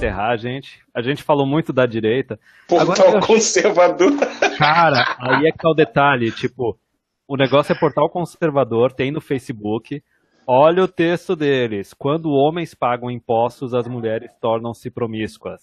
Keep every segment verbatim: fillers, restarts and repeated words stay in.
encerrar, gente. A gente falou muito da direita. Portal Agora, conservador. Cara, aí é que tá o detalhe, tipo, o negócio é portal conservador, tem no Facebook. Olha o texto deles. Quando homens pagam impostos, as mulheres tornam-se promíscuas.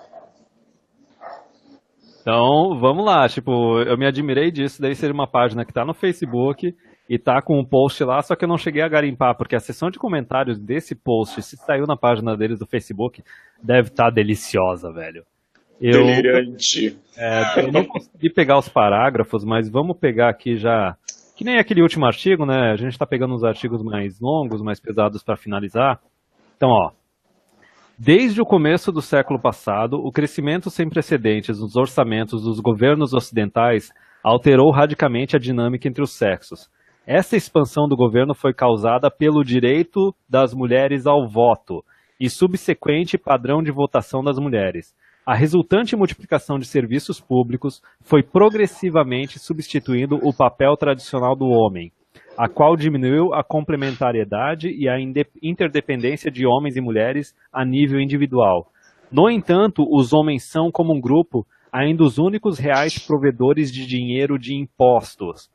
Então, vamos lá, tipo, eu me admirei disso, daí ser uma página que tá no Facebook e tá com um post lá, só que eu não cheguei a garimpar, porque a seção de comentários desse post, se saiu na página deles do Facebook, deve estar tá deliciosa, velho. Eu, Delirante. É, eu não consegui pegar os parágrafos, mas vamos pegar aqui já, que nem aquele último artigo, né, a gente tá pegando uns artigos mais longos, mais pesados para finalizar. Então, ó. Desde o começo do século passado, o crescimento sem precedentes nos orçamentos dos governos ocidentais alterou radicalmente a dinâmica entre os sexos. Essa expansão do governo foi causada pelo direito das mulheres ao voto e subsequente padrão de votação das mulheres. A resultante multiplicação de serviços públicos foi progressivamente substituindo o papel tradicional do homem, a qual diminuiu a complementariedade e a interdependência de homens e mulheres a nível individual. No entanto, os homens são, como um grupo, ainda os únicos reais provedores de dinheiro de impostos.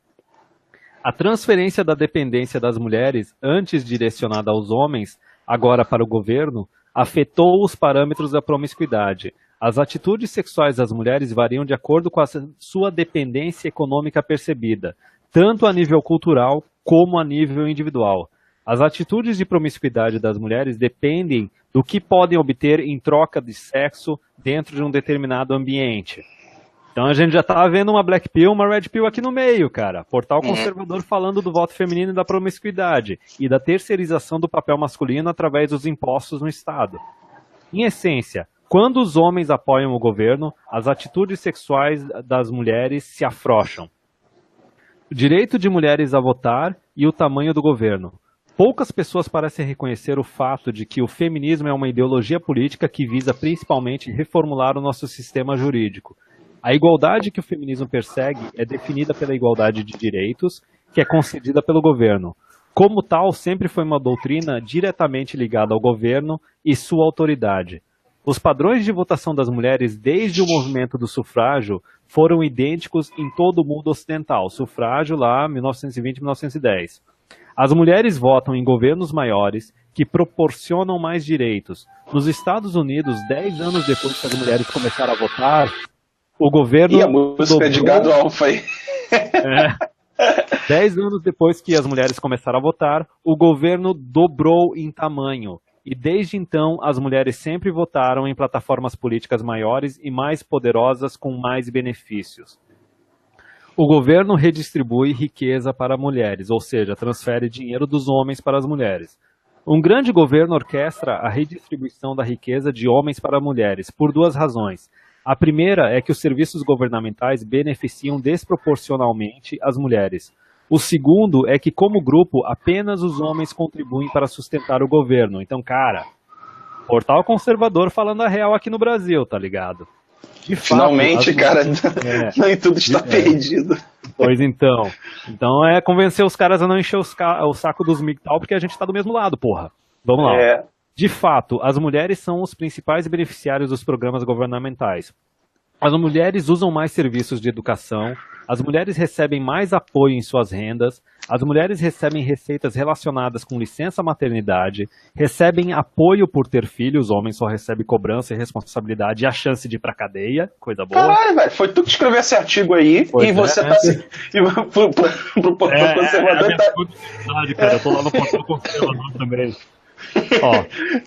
A transferência da dependência das mulheres, antes direcionada aos homens, agora para o governo, afetou os parâmetros da promiscuidade. As atitudes sexuais das mulheres variam de acordo com a sua dependência econômica percebida, tanto a nível cultural como a nível individual. As atitudes de promiscuidade das mulheres dependem do que podem obter em troca de sexo dentro de um determinado ambiente. Então a gente já está vendo uma black pill, uma red pill aqui no meio, cara. Portal conservador falando do voto feminino e da promiscuidade e da terceirização do papel masculino através dos impostos no Estado. Em essência, quando os homens apoiam o governo, as atitudes sexuais das mulheres se afrouxam. O direito de mulheres a votar e o tamanho do governo. Poucas pessoas parecem reconhecer o fato de que o feminismo é uma ideologia política que visa principalmente reformular o nosso sistema jurídico. A igualdade que o feminismo persegue é definida pela igualdade de direitos, que é concedida pelo governo. Como tal, sempre foi uma doutrina diretamente ligada ao governo e sua autoridade. Os padrões de votação das mulheres desde o movimento do sufrágio foram idênticos em todo o mundo ocidental. Sufrágio lá, mil novecentos e vinte a mil novecentos e dez. As mulheres votam em governos maiores que proporcionam mais direitos. Nos Estados Unidos, dez anos depois que as mulheres começaram a votar, o governo... E a música dobrou... de gado alfa aí. É. Dez anos depois que as mulheres começaram a votar, o governo dobrou em tamanho. E desde então, as mulheres sempre votaram em plataformas políticas maiores e mais poderosas com mais benefícios. O governo redistribui riqueza para mulheres, ou seja, transfere dinheiro dos homens para as mulheres. Um grande governo orquestra a redistribuição da riqueza de homens para mulheres, por duas razões. A primeira é que os serviços governamentais beneficiam desproporcionalmente as mulheres. O segundo é que, como grupo, apenas os homens contribuem para sustentar o governo. Então, cara, portal conservador falando a real aqui no Brasil, tá ligado? De Finalmente, fato, cara, é, nem tudo está é, perdido. Pois então. Então é convencer os caras a não encher os ca... o saco dos M G T O W, porque a gente tá do mesmo lado, porra. Vamos lá. É. De fato, as mulheres são os principais beneficiários dos programas governamentais. As mulheres usam mais serviços de educação, as mulheres recebem mais apoio em suas rendas, as mulheres recebem receitas relacionadas com licença maternidade, recebem apoio por ter filhos, homens só recebem cobrança e responsabilidade e a chance de ir pra cadeia, coisa boa. Caralho, velho, foi tu que escreveu esse artigo aí pois e é, você é, tá assim, e pro, pro, pro portal é, conservador é, tá... cara, eu tô lá no portal conservador também. Ó...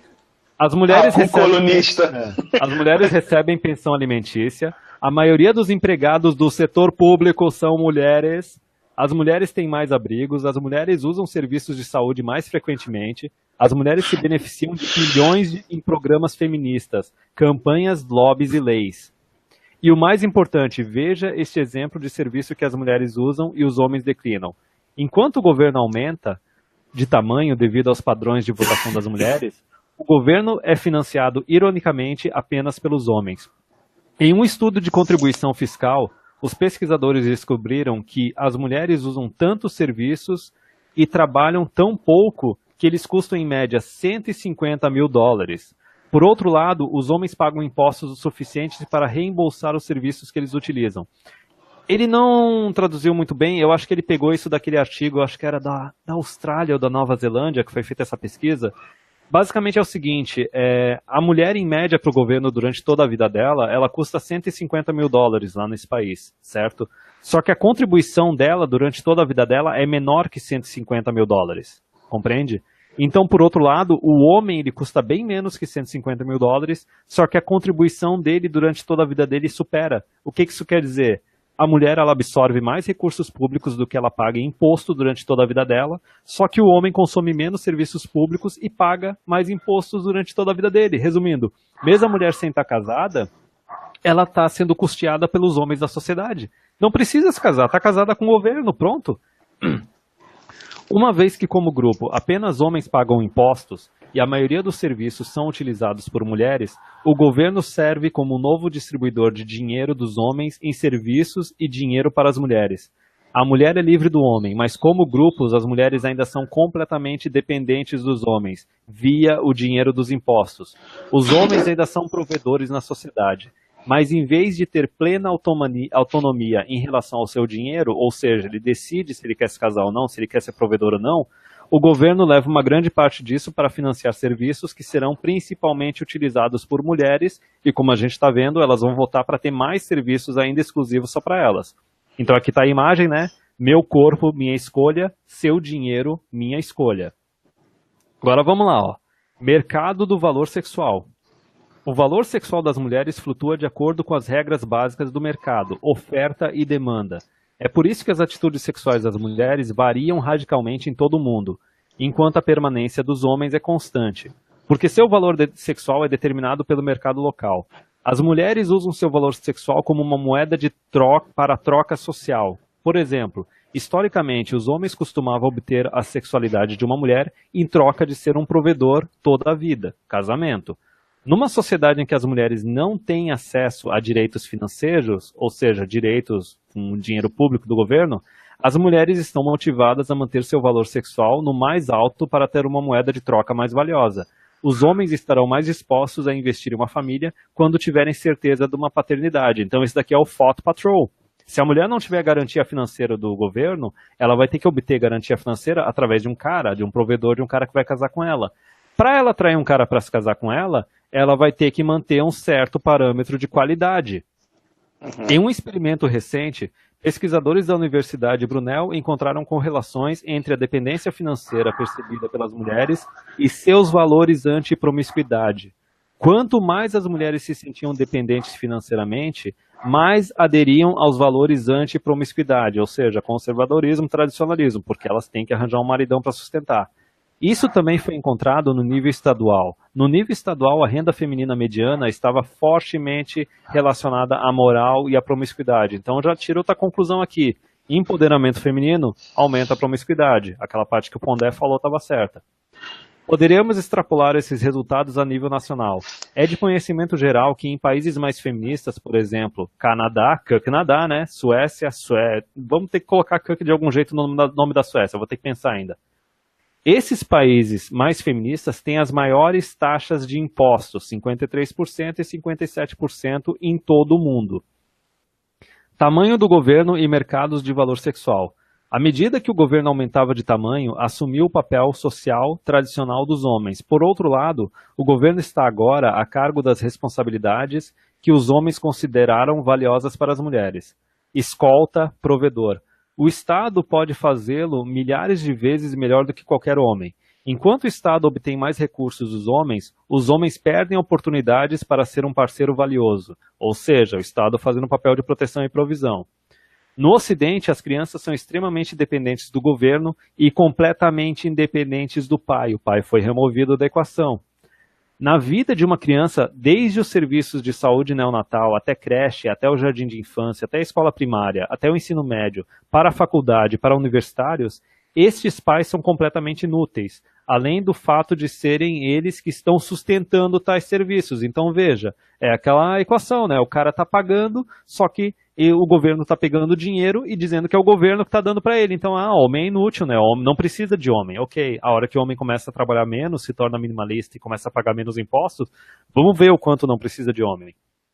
As mulheres, ah, recebem, colunista. É, as mulheres recebem pensão alimentícia, a maioria dos empregados do setor público são mulheres, as mulheres têm mais abrigos, as mulheres usam serviços de saúde mais frequentemente, as mulheres se beneficiam de milhões de, em programas feministas, campanhas, lobbies e leis. E o mais importante, veja este exemplo de serviço que as mulheres usam e os homens declinam. Enquanto o governo aumenta de tamanho devido aos padrões de votação das mulheres, o governo é financiado, ironicamente, apenas pelos homens. Em um estudo de contribuição fiscal, os pesquisadores descobriram que as mulheres usam tantos serviços e trabalham tão pouco que eles custam, em média, cento e cinquenta mil dólares. Por outro lado, os homens pagam impostos o suficientes para reembolsar os serviços que eles utilizam. Ele não traduziu muito bem, eu acho que ele pegou isso daquele artigo, acho que era da, da Austrália ou da Nova Zelândia, que foi feita essa pesquisa. Basicamente é o seguinte, é, a mulher em média para o governo durante toda a vida dela, ela custa cento e cinquenta mil dólares lá nesse país, certo? Só que a contribuição dela durante toda a vida dela é menor que cento e cinquenta mil dólares, compreende? Então, por outro lado, o homem ele custa bem menos que cento e cinquenta mil dólares, só que a contribuição dele durante toda a vida dele supera. O que isso quer dizer? A mulher ela absorve mais recursos públicos do que ela paga em imposto durante toda a vida dela, só que o homem consome menos serviços públicos e paga mais impostos durante toda a vida dele. Resumindo, mesmo a mulher sem estar casada, ela está sendo custeada pelos homens da sociedade. Não precisa se casar, está casada com o governo, pronto. Uma vez que, como grupo, apenas homens pagam impostos e a maioria dos serviços são utilizados por mulheres, o governo serve como um novo distribuidor de dinheiro dos homens em serviços e dinheiro para as mulheres. A mulher é livre do homem, mas como grupos, as mulheres ainda são completamente dependentes dos homens, via o dinheiro dos impostos. Os homens ainda são provedores na sociedade. Mas em vez de ter plena autonomia em relação ao seu dinheiro, ou seja, ele decide se ele quer se casar ou não, se ele quer ser provedor ou não, o governo leva uma grande parte disso para financiar serviços que serão principalmente utilizados por mulheres e, como a gente está vendo, elas vão votar para ter mais serviços ainda exclusivos só para elas. Então aqui está a imagem, né? Meu corpo, minha escolha, seu dinheiro, minha escolha. Agora vamos lá, ó. Mercado do valor sexual. O valor sexual das mulheres flutua de acordo com as regras básicas do mercado, oferta e demanda. É por isso que as atitudes sexuais das mulheres variam radicalmente em todo o mundo, enquanto a permanência dos homens é constante. Porque seu valor sexual é determinado pelo mercado local. As mulheres usam seu valor sexual como uma moeda de troca para a troca social. Por exemplo, historicamente, os homens costumavam obter a sexualidade de uma mulher em troca de ser um provedor toda a vida, casamento. Numa sociedade em que as mulheres não têm acesso a direitos financeiros, ou seja, direitos com dinheiro público do governo, as mulheres estão motivadas a manter seu valor sexual no mais alto para ter uma moeda de troca mais valiosa. Os homens estarão mais dispostos a investir em uma família quando tiverem certeza de uma paternidade. Então, esse daqui é o Thought Patrol. Se a mulher não tiver garantia financeira do governo, ela vai ter que obter garantia financeira através de um cara, de um provedor, de um cara que vai casar com ela. Para ela atrair um cara para se casar com ela, ela vai ter que manter um certo parâmetro de qualidade. Uhum. Em um experimento recente, pesquisadores da Universidade Brunel encontraram correlações entre a dependência financeira percebida pelas mulheres e seus valores anti-promiscuidade. Quanto mais as mulheres se sentiam dependentes financeiramente, mais aderiam aos valores anti-promiscuidade, ou seja, conservadorismo, tradicionalismo, porque elas têm que arranjar um maridão para sustentar. Isso também foi encontrado no nível estadual. No nível estadual, a renda feminina mediana estava fortemente relacionada à moral e à promiscuidade. Então já tira outra conclusão aqui. Empoderamento feminino aumenta a promiscuidade. Aquela parte que o Pondé falou estava certa. Poderíamos extrapolar esses resultados a nível nacional. É de conhecimento geral que em países mais feministas, por exemplo, Canadá, Canadá, né? Suécia, Suécia. Vamos ter que colocar de algum jeito no nome da Suécia, vou ter que pensar ainda. Esses países mais feministas têm as maiores taxas de impostos, cinquenta e três por cento e cinquenta e sete por cento em todo o mundo. Tamanho do governo e mercados de valor sexual. À medida que o governo aumentava de tamanho, assumiu o papel social tradicional dos homens. Por outro lado, o governo está agora a cargo das responsabilidades que os homens consideraram valiosas para as mulheres. Escolta, provedor. O Estado pode fazê-lo milhares de vezes melhor do que qualquer homem. Enquanto o Estado obtém mais recursos dos homens, os homens perdem oportunidades para ser um parceiro valioso, ou seja, o Estado fazendo um papel de proteção e provisão. No Ocidente, as crianças são extremamente dependentes do governo e completamente independentes do pai. O pai foi removido da equação. Na vida de uma criança, desde os serviços de saúde neonatal, até creche, até o jardim de infância, até a escola primária, até o ensino médio, para a faculdade, para universitários, estes pais são completamente inúteis, além do fato de serem eles que estão sustentando tais serviços. Então veja, é aquela equação, né? O cara está pagando, só que e o governo está pegando dinheiro e dizendo que é o governo que está dando para ele. Então, ah, homem é inútil, né? Homem não precisa de homem. Ok, a hora que o homem começa a trabalhar menos, se torna minimalista e começa a pagar menos impostos, vamos ver o quanto não precisa de homem.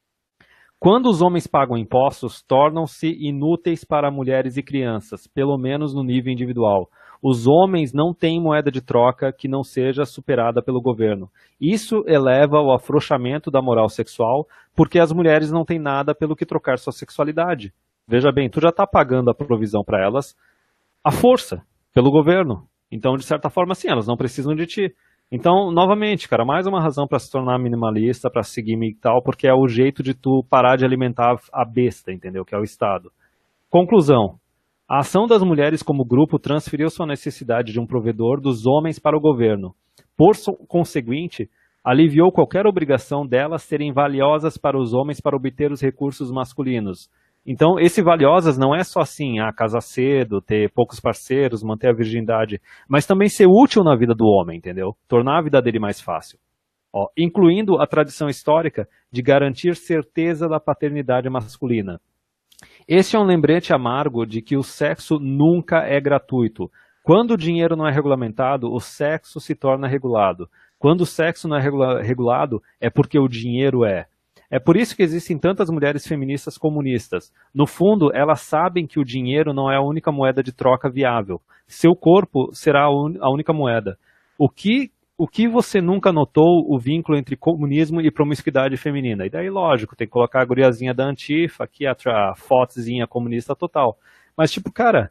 Quando os homens pagam impostos, tornam-se inúteis para mulheres e crianças, pelo menos no nível individual. Os homens não têm moeda de troca que não seja superada pelo governo. Isso eleva o afrouxamento da moral sexual, porque as mulheres não têm nada pelo que trocar sua sexualidade. Veja bem, tu já está pagando a provisão para elas à força, pelo governo. Então, de certa forma, sim, elas não precisam de ti. Então, novamente, cara, mais uma razão para se tornar minimalista, para seguir e tal, porque é o jeito de tu parar de alimentar a besta, entendeu? Que é o Estado. Conclusão. A ação das mulheres como grupo transferiu sua necessidade de um provedor dos homens para o governo. Por conseguinte, aliviou qualquer obrigação delas serem valiosas para os homens para obter os recursos masculinos. Então, esse valiosas não é só assim, ah, casar cedo, ter poucos parceiros, manter a virgindade, mas também ser útil na vida do homem, entendeu? Tornar a vida dele mais fácil. Ó, incluindo a tradição histórica de garantir certeza da paternidade masculina. Este é um lembrete amargo de que o sexo nunca é gratuito. Quando o dinheiro não é regulamentado, o sexo se torna regulado. Quando o sexo não é regula- regulado, é porque o dinheiro é. É por isso que existem tantas mulheres feministas comunistas. No fundo, elas sabem que o dinheiro não é a única moeda de troca viável. Seu corpo será a, un- a única moeda. O que, o que você nunca notou o vínculo entre comunismo e promiscuidade feminina? E daí, lógico, tem que colocar a guriazinha da Antifa, aqui a, a fotozinha comunista total. Mas, tipo, cara,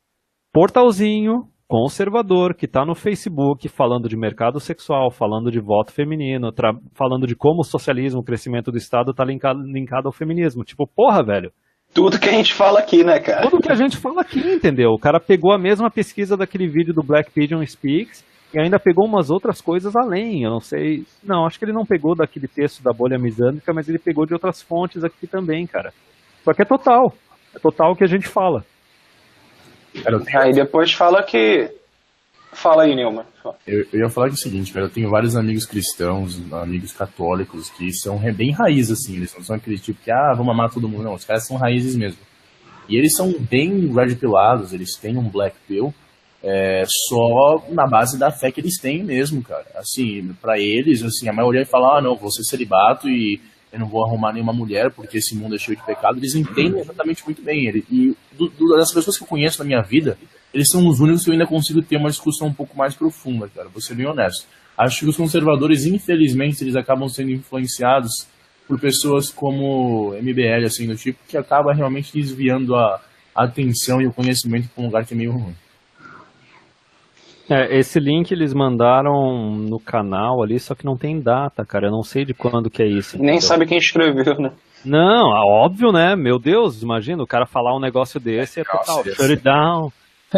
portalzinho conservador que está no Facebook falando de mercado sexual, falando de voto feminino, tra- falando de como o socialismo, o crescimento do Estado está linkado, linkado ao feminismo. Tipo, porra, velho. Tudo que a gente fala aqui, né, cara? Tudo que a gente fala aqui, entendeu? O cara pegou a mesma pesquisa daquele vídeo do Black Pigeon Speaks e ainda pegou umas outras coisas além. Eu não sei. Não, acho que ele não pegou daquele texto da bolha misândrica, mas ele pegou de outras fontes aqui também, cara. Só que é total. É total o que a gente fala. Aí depois fala que... Fala aí, Nilma. Eu, eu ia falar que é o seguinte, cara, eu tenho vários amigos cristãos, amigos católicos, que são bem raiz, assim, eles não são aquele tipo que, ah, vamos amar todo mundo, não, os caras são raízes mesmo. E eles são bem red pillados, eles têm um black pill, é, só na base da fé que eles têm mesmo, cara. Assim, pra eles, assim, a maioria fala, ah, não, vou ser celibato e eu não vou arrumar nenhuma mulher porque esse mundo é cheio de pecado. Eles entendem exatamente muito bem ele. E do, do, das pessoas que eu conheço na minha vida, eles são os únicos que eu ainda consigo ter uma discussão um pouco mais profunda, cara. Vou ser bem honesto. Acho que os conservadores, infelizmente, eles acabam sendo influenciados por pessoas como M B L, assim, do tipo, que acaba realmente desviando a, a atenção e o conhecimento para um lugar que é meio ruim. É, esse link eles mandaram no canal ali, só que não tem data, cara. Eu não sei de quando que é isso. Nem entendeu? Sabe quem escreveu, né? Não, óbvio, né? Meu Deus, imagina o cara falar um negócio desse, é total, shut it down.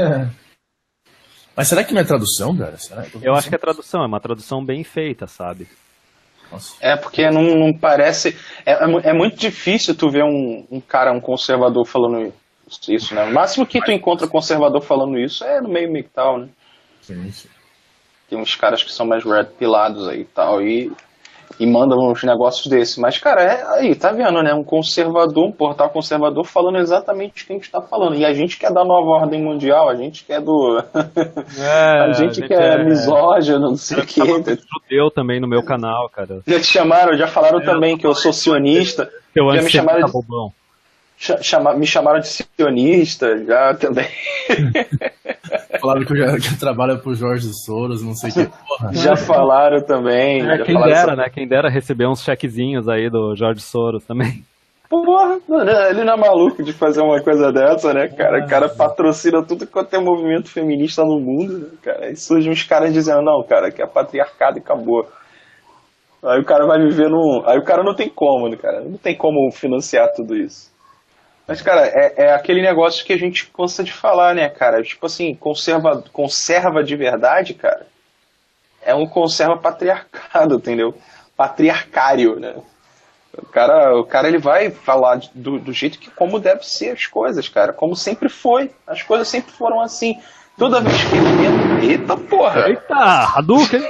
Mas será que não é tradução, cara? Será? Eu, eu acho que é tradução, é uma tradução bem feita, sabe? Nossa. É, porque não, não parece... É, é muito difícil tu ver um, um cara, um conservador falando isso, né? O máximo que tu encontra conservador falando isso é no meio mictal, né? Sim, sim. Tem uns caras que são mais red pilados aí e tal, e, e mandam uns negócios desses. Mas, cara, é, aí, tá vendo, né? Um conservador, um portal conservador falando exatamente o que a gente tá falando. E a gente quer da nova ordem mundial, a gente quer do... É, a gente quer é... misógino, não sei o quê. Judeu também no meu canal, cara. Já te chamaram, já falaram é, também que eu sou sionista. Eu já me chamaram de... bobão. Chama, me chamaram de sionista já também. Falaram que eu, já, que eu trabalho pro Jorge Soros, não sei o que. Porra. Já falaram também. É, já quem falaram dera, sobre... né? Quem dera receber uns chequezinhos aí do Jorge Soros também. Porra, ele não é maluco de fazer uma coisa dessa, né, cara? O cara patrocina tudo quanto é movimento feminista no mundo, né, cara? Aí surgem uns caras dizendo, não, cara, que é patriarcado e acabou. Aí o cara vai viver num... Aí o cara não tem como, né, cara? Não tem como financiar tudo isso. Mas, cara, é, é aquele negócio que a gente cansa de falar, né, cara? Tipo assim, conserva, conserva de verdade, cara, é um conserva patriarcado, entendeu? Patriarcário, né? O cara, o cara ele vai falar do, do jeito que como deve ser as coisas, cara. Como sempre foi. As coisas sempre foram assim. Toda vez que ele entra... Eita, porra! Eita, Hadouken!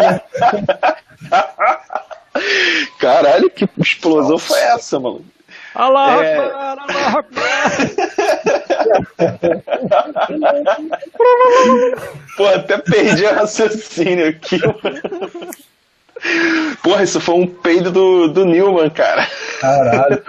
Caralho, que explosão foi essa, mano? Allah É. Akbar, Allah Akbar. Pô, até perdi o raciocínio aqui. Porra, isso foi um peido do, do Newman, cara. Caralho.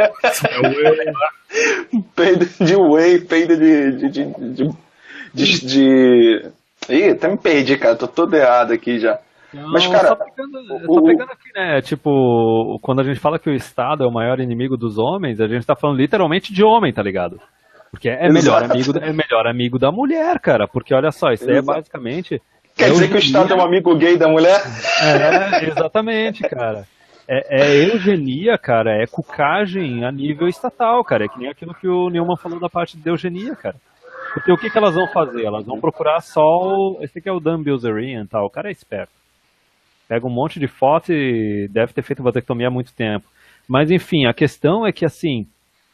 Peido de whey, peido de... de, de, de, de, de... Ih, até me perdi, cara. Tô todo errado aqui já. Não, Mas, cara, só pegando, o- só pegando aqui, né? Tipo, quando a gente fala que o Estado é o maior inimigo dos homens, a gente tá falando literalmente de homem, tá ligado? Porque é melhor, Exato. amigo, é melhor amigo da mulher, cara. Porque olha só, isso aí é Exato. basicamente. Quer é dizer que o eugenia- Estado é um amigo gay da mulher? É, exatamente, cara. É, é eugenia, cara. É cucagem a nível estatal, cara. É que nem aquilo que o Neumann falou da parte de eugenia, cara. Porque o que, que elas vão fazer? Elas vão procurar só o... Esse aqui é o Dan Bilzerian e tal. O cara é esperto. Pega um monte de foto e deve ter feito vasectomia há muito tempo. Mas enfim, a questão é que assim,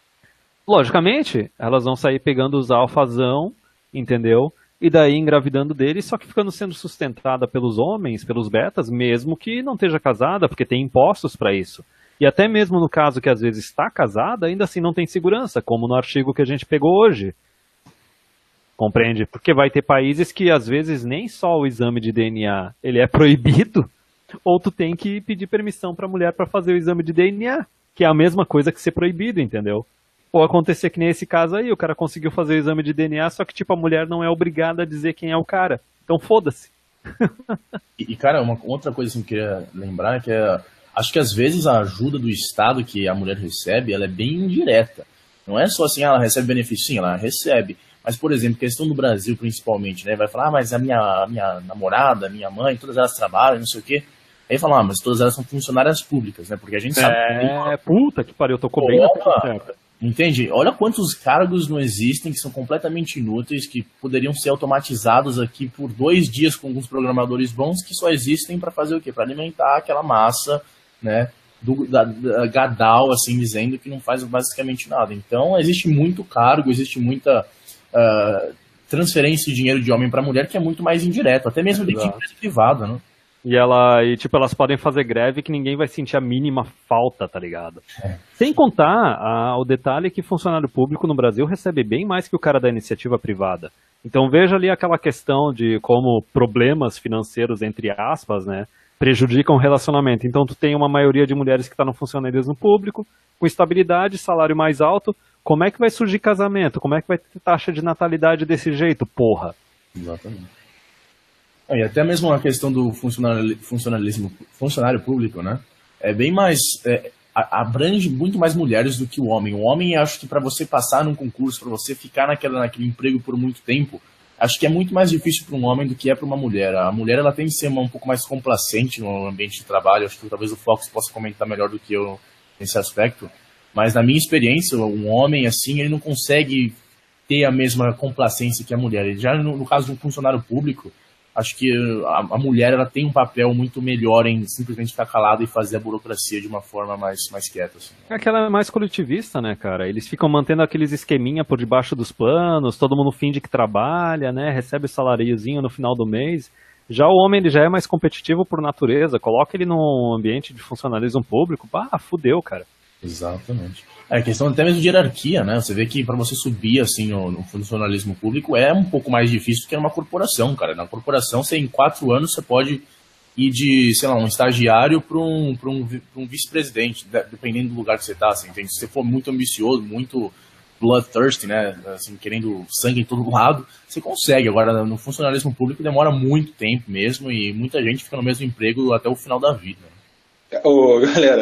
logicamente, elas vão sair pegando os alfazão, entendeu? E daí engravidando deles, só que ficando sendo sustentada pelos homens, pelos betas, mesmo que não esteja casada, porque tem impostos para isso. E até mesmo no caso que às vezes está casada, ainda assim não tem segurança, como no artigo que a gente pegou hoje. Compreende? Porque vai ter países que às vezes nem só o exame de D N A ele é proibido, ou tu tem que pedir permissão pra mulher pra fazer o exame de D N A, que é a mesma coisa que ser proibido, entendeu? Ou acontecer que nem esse caso aí, o cara conseguiu fazer o exame de D N A, só que tipo a mulher não é obrigada a dizer quem é o cara. Então foda-se. E, e, cara, uma outra coisa assim, que eu queria lembrar é que é, acho que às vezes a ajuda do Estado que a mulher recebe, ela é bem indireta. Não é só assim, ah, ela recebe benefício, sim, ela recebe. Mas, por exemplo, questão do Brasil principalmente, né? Vai falar, ah, mas a minha, a minha namorada, a minha mãe, todas elas trabalham, não sei o quê. Aí fala, ah, mas todas elas são funcionárias públicas, né? Porque a gente sabe... É, puta que pariu, tocou bem na tecla certa. Entende? Olha quantos cargos não existem que são completamente inúteis, que poderiam ser automatizados aqui por dois dias com alguns programadores bons que só existem para fazer o quê? Para alimentar aquela massa, né? Do, da, da gadal, assim, dizendo que não faz basicamente nada. Então, existe muito cargo, existe muita uh, transferência de dinheiro de homem para mulher que é muito mais indireto, até mesmo dentro de empresa privada, né? E ela, e tipo, elas podem fazer greve que ninguém vai sentir a mínima falta, tá ligado? É. Sem contar a, o detalhe que funcionário público no Brasil recebe bem mais que o cara da iniciativa privada. Então veja ali aquela questão de como problemas financeiros, entre aspas, né, prejudicam o relacionamento. Então tu tem uma maioria de mulheres que está no funcionalismo público, com estabilidade, salário mais alto. Como é que vai surgir casamento? Como é que vai ter taxa de natalidade desse jeito, porra? Exatamente. E até mesmo a questão do funcionalismo, funcionário público, né? É bem mais... É, abrange muito mais mulheres do que o homem. O homem, acho que para você passar num concurso, para você ficar naquela, naquele emprego por muito tempo, acho que é muito mais difícil para um homem do que é para uma mulher. A mulher, ela tem que ser uma, um pouco mais complacente no ambiente de trabalho. Acho que talvez o Fox possa comentar melhor do que eu nesse aspecto. Mas na minha experiência, um homem, assim, ele não consegue ter a mesma complacência que a mulher. Ele já no, no caso de um funcionário público, acho que a, a mulher ela tem um papel muito melhor em simplesmente ficar calada e fazer a burocracia de uma forma mais, mais quieta. Assim. É que ela é mais coletivista, né, cara? Eles ficam mantendo aqueles esqueminha por debaixo dos panos, todo mundo finge que trabalha, né? Recebe o salariozinho no final do mês. Já o homem, ele já é mais competitivo por natureza. Coloca ele num ambiente de funcionalismo público, pá, fudeu, cara. Exatamente. É questão até mesmo de hierarquia, né? Você vê que para você subir assim no, no funcionalismo público é um pouco mais difícil do que numa corporação, cara. Na corporação, você em quatro anos você pode ir de, sei lá, um estagiário para um, pra um, pra um vice-presidente, dependendo do lugar que você tá, assim, entende? Se você for muito ambicioso, muito bloodthirsty, né? Assim, querendo sangue em todo lado, você consegue. Agora, no funcionalismo público demora muito tempo mesmo e muita gente fica no mesmo emprego até o final da vida. Ô, galera...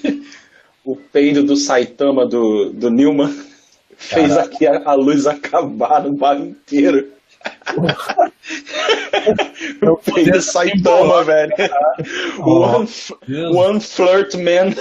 O peido do Saitama do, do Newman fez Caraca. aqui a, a luz acabar no bar inteiro. O peido do Saitama, velho. One, one flirt man.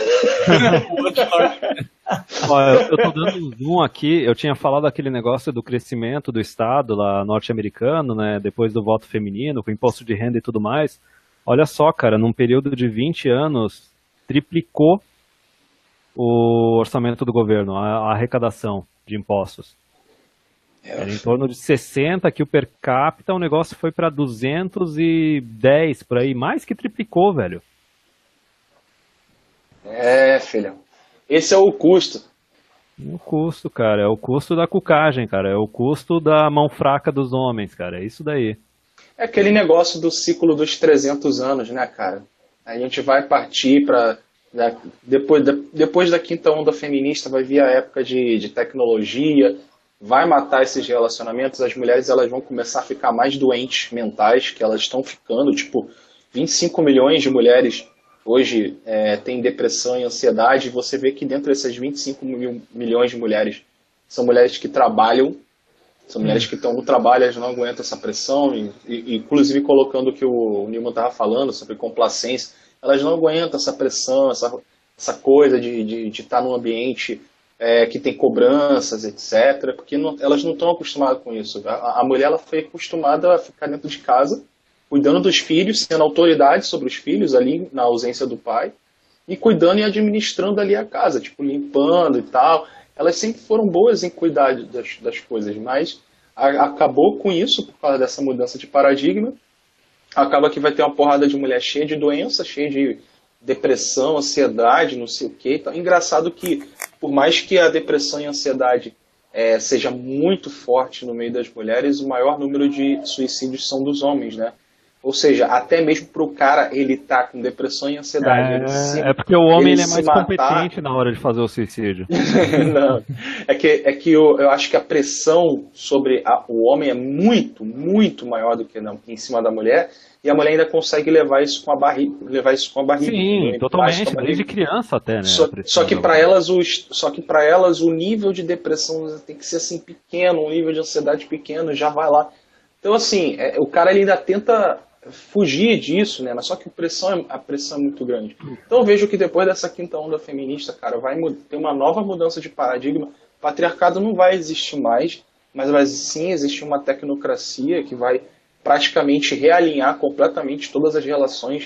Ó, eu, eu tô dando um zoom aqui, eu tinha falado aquele negócio do crescimento do Estado lá norte-americano, né, depois do voto feminino, com imposto de renda e tudo mais. Olha só, cara, num período de vinte anos, triplicou o orçamento do governo, a, a arrecadação de impostos. Era em torno de sessenta, que o per capita o negócio foi para duzentos e dez, por aí, mais que triplicou, velho. É, filho. Esse é o custo. O custo, cara, é o custo da cucagem, cara, é o custo da mão fraca dos homens, cara, é isso daí. É aquele negócio do ciclo dos trezentos anos, né, cara? A gente vai partir para depois, da, depois da quinta onda feminista vai vir a época de, de tecnologia, vai matar esses relacionamentos, as mulheres elas vão começar a ficar mais doentes mentais, que elas estão ficando, tipo, vinte e cinco milhões de mulheres hoje é, têm depressão e ansiedade, e você vê que dentro dessas vinte e cinco mil, milhões de mulheres, são mulheres que trabalham, são mulheres que estão no trabalho, elas não aguentam essa pressão, e, e, inclusive colocando o que o Newman estava falando sobre complacência, elas não aguentam essa pressão, essa, essa coisa de, de, de estar num ambiente é, que tem cobranças, etcétera, porque não, elas não estão acostumadas com isso. A, a mulher ela foi acostumada a ficar dentro de casa, cuidando dos filhos, sendo autoridade sobre os filhos ali, na ausência do pai, e cuidando e administrando ali a casa, tipo, limpando e tal. Elas sempre foram boas em cuidar das, das coisas, mas a, acabou com isso, por causa dessa mudança de paradigma, acaba que vai ter uma porrada de mulher cheia de doença, cheia de depressão, ansiedade, não sei o quê. Então, engraçado que, por mais que a depressão e a ansiedade é, seja muito forte no meio das mulheres, o maior número de suicídios são dos homens, né? Ou seja, até mesmo para o cara ele tá com depressão e ansiedade. É, se, é porque o homem ele, ele é mais matar... competente na hora de fazer o suicídio. Não, é que, é que eu, eu acho que a pressão sobre a, o homem é muito, muito maior do que na, em cima da mulher, e a mulher ainda consegue levar isso com a barriga, levar isso com a barriga. Sim, né? totalmente, barriga. desde criança até, né? Só, só que para elas, os, só que para elas o nível de depressão tem que ser assim pequeno, um nível de ansiedade pequeno, já vai lá. Então assim, é, o cara ele ainda tenta fugir disso, né? Mas só que a pressão, a pressão é muito grande. Então eu vejo que depois dessa quinta onda feminista, cara, vai ter uma nova mudança de paradigma. O patriarcado não vai existir mais, mas vai sim existir uma tecnocracia que vai praticamente realinhar completamente todas as relações,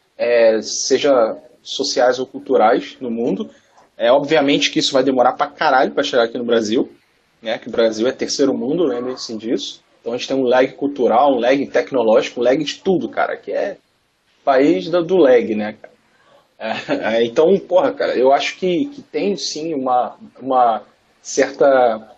é, seja sociais ou culturais no mundo. É obviamente que isso vai demorar pra caralho pra chegar aqui no Brasil, né? Que o Brasil é terceiro mundo, lembrem-se disso. Então a gente tem um lag cultural, um lag tecnológico, um lag de tudo, cara, que é país do, do lag, né, cara? É, é, então, porra, cara, eu acho que, que tem sim uma, uma certa...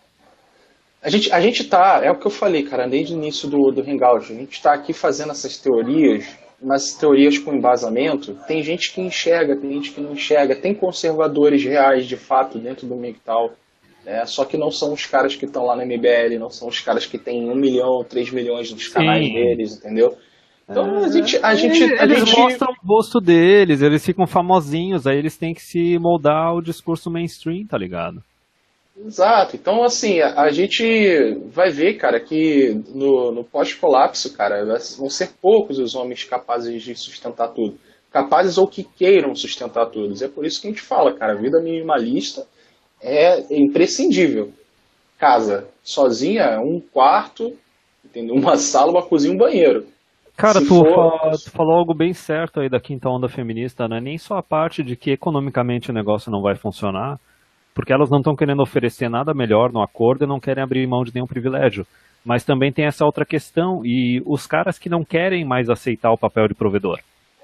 A gente, a gente tá, é o que eu falei, cara, desde o início do, do Hangout, a gente tá aqui fazendo essas teorias, mas teorias com embasamento, tem gente que enxerga, tem gente que não enxerga, tem conservadores reais, de fato, dentro do M G T O W, É, só que não são os caras que estão lá no M B L, não são os caras que têm um milhão, três milhões nos canais Sim. deles, entendeu? Então a gente. A gente eles a eles gente... mostram o rosto deles, eles ficam famosinhos, aí eles têm que se moldar ao discurso mainstream, tá ligado? Exato. Então, assim, a, a gente vai ver, cara, que no, no pós-colapso, cara, vão ser poucos os homens capazes de sustentar tudo. Capazes ou que queiram sustentar tudo. É por isso que a gente fala, cara, a vida minimalista é imprescindível. Casa, sozinha, um quarto, entendeu? Uma sala, uma cozinha, um banheiro. Cara, tu, for... fala, tu falou algo bem certo aí da quinta onda feminista, não é nem só a parte de que economicamente o negócio não vai funcionar, porque elas não estão querendo oferecer nada melhor no acordo e não querem abrir mão de nenhum privilégio. Mas também tem essa outra questão, e os caras que não querem mais aceitar o papel de provedor.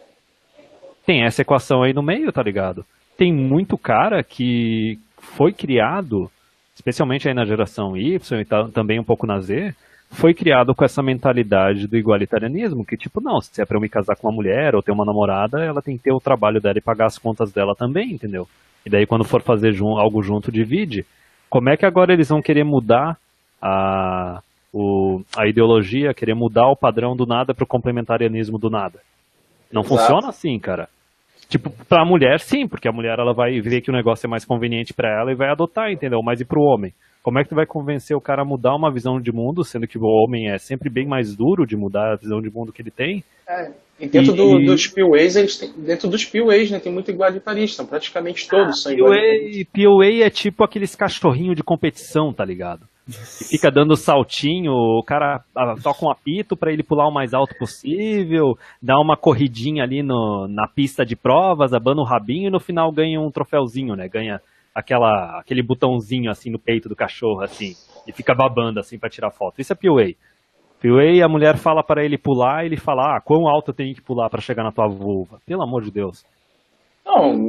Tem essa equação aí no meio, tá ligado? Tem muito cara que foi criado, especialmente aí na geração Y e também um pouco na Z, foi criado com essa mentalidade do igualitarianismo, que tipo, não, se é pra eu me casar com uma mulher ou ter uma namorada, ela tem que ter o trabalho dela e pagar as contas dela também, entendeu? E daí quando for fazer jun- algo junto, divide. Como é que agora eles vão querer mudar a, o, a ideologia, querer mudar o padrão do nada pro complementarianismo do nada? Não Exato. Funciona assim, cara. Tipo, pra mulher, sim, porque a mulher ela vai ver que o negócio é mais conveniente pra ela e vai adotar, entendeu? Mas e pro homem? Como é que tu vai convencer o cara a mudar uma visão de mundo, sendo que o homem é sempre bem mais duro de mudar a visão de mundo que ele tem? É, e dentro e, do, e... dos P U As, eles têm, dentro dos P U As, né, tem muito igualitarista, praticamente todos ah, são igualitaristas. P U A é tipo aqueles cachorrinhos de competição, tá ligado? Que fica dando saltinho, o cara ah, toca um apito pra ele pular o mais alto possível, dá uma corridinha ali no, na pista de provas, abana o rabinho e no final ganha um troféuzinho, né? Ganha aquela, aquele botãozinho assim no peito do cachorro, assim, e fica babando assim pra tirar foto. Isso é P U A. P U A, a mulher fala para ele pular, ele fala, ah, quão alto eu tenho que pular para chegar na tua vulva? Pelo amor de Deus. Não,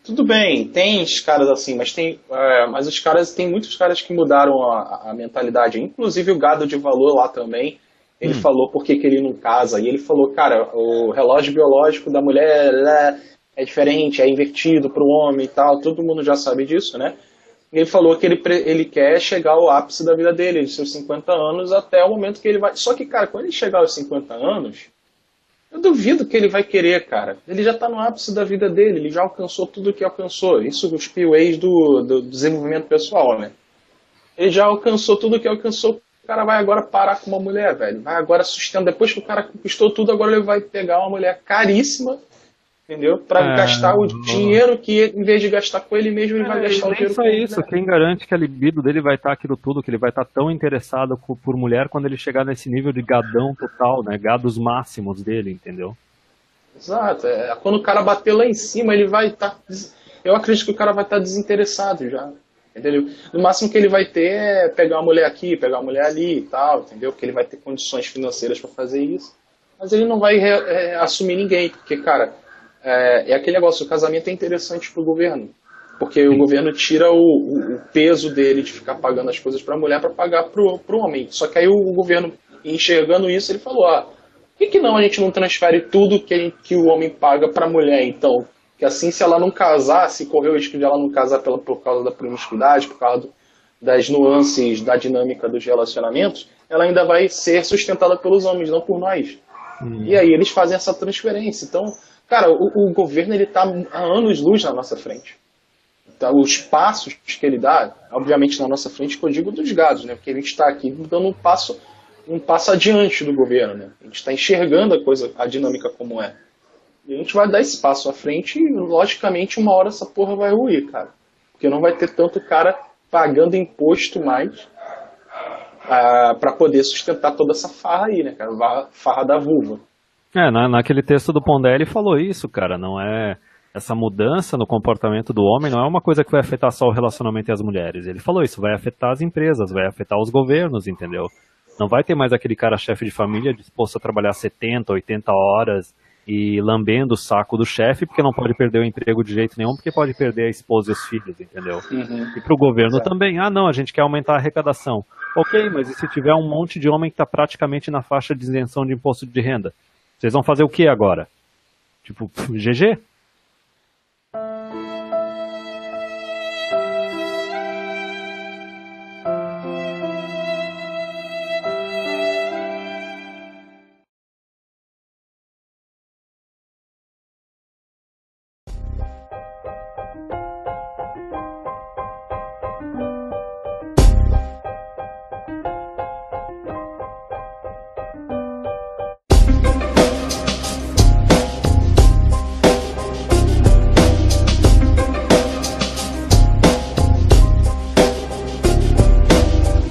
Tudo bem, tem os caras assim, mas tem, é, mas os caras, tem muitos caras que mudaram a, a mentalidade, inclusive o Gado de Valor lá também, ele hum. falou por que que ele não casa, e ele falou, cara, o relógio biológico da mulher é, é diferente, é invertido para o homem e tal, todo mundo já sabe disso, né? Ele falou que ele, ele quer chegar ao ápice da vida dele, de seus cinquenta anos, até o momento que ele vai... Só que, cara, quando ele chegar aos cinquenta anos, eu duvido que ele vai querer, cara. Ele já tá no ápice da vida dele, ele já alcançou tudo o que alcançou. Isso os P U As do, do desenvolvimento pessoal, né? Ele já alcançou tudo o que alcançou. O cara vai agora parar com uma mulher, velho. Vai agora sustentando. Depois que o cara conquistou tudo, agora ele vai pegar uma mulher caríssima, entendeu? Pra é, gastar o dinheiro que, em vez de gastar com ele mesmo, ele é, vai gastar o dinheiro com ele. Isso, quem garante que a libido dele vai estar aquilo tudo, que ele vai estar tão interessado por mulher quando ele chegar nesse nível de gadão total, né? Gados máximos dele, entendeu? Exato. É, quando o cara bater lá em cima, ele vai estar... Tá, eu acredito que o cara vai estar tá desinteressado já. Entendeu? No máximo que ele vai ter é pegar uma mulher aqui, pegar uma mulher ali e tal, entendeu? Porque ele vai ter condições financeiras para fazer isso. Mas ele não vai é, assumir ninguém, porque, cara, é, é aquele negócio, o casamento é interessante pro governo. Porque Sim. o governo tira o, o, o peso dele de ficar pagando as coisas pra mulher para pagar pro, pro homem. Só que aí o, o governo, enxergando isso, ele falou, ah, por que, que não a gente não transfere tudo que, a gente, que o homem paga pra mulher, então? Que assim, se ela não casar, se correr o risco de ela não casar pela, por causa da promiscuidade, por causa do, das nuances da dinâmica dos relacionamentos, ela ainda vai ser sustentada pelos homens, não por nós. Hum. E aí eles fazem essa transferência. Então, cara, o, o governo ele está há anos-luz na nossa frente. Então, os passos que ele dá, obviamente na nossa frente, que eu digo dos gados, né? Porque a gente está aqui dando um passo, um passo adiante do governo, né? A gente está enxergando a coisa, a dinâmica como é. E a gente vai dar esse passo à frente e, logicamente, uma hora essa porra vai ruir, cara. Porque não vai ter tanto cara pagando imposto mais uh, para poder sustentar toda essa farra aí, né, cara? Farra da vulva. É, na, naquele texto do Pondé ele falou isso, cara. Não é... Essa mudança no comportamento do homem não é uma coisa que vai afetar só o relacionamento e as mulheres. Ele falou isso, vai afetar as empresas, vai afetar os governos, entendeu? Não vai ter mais aquele cara chefe de família disposto a trabalhar setenta, oitenta horas... e lambendo o saco do chefe, porque não pode perder o emprego de jeito nenhum, porque pode perder a esposa e os filhos, entendeu? Uhum. E para o governo Exato. Também, ah não, a gente quer aumentar a arrecadação. Ok, mas e se tiver um monte de homem que está praticamente na faixa de isenção de imposto de renda? Vocês vão fazer o que agora? Tipo, G G?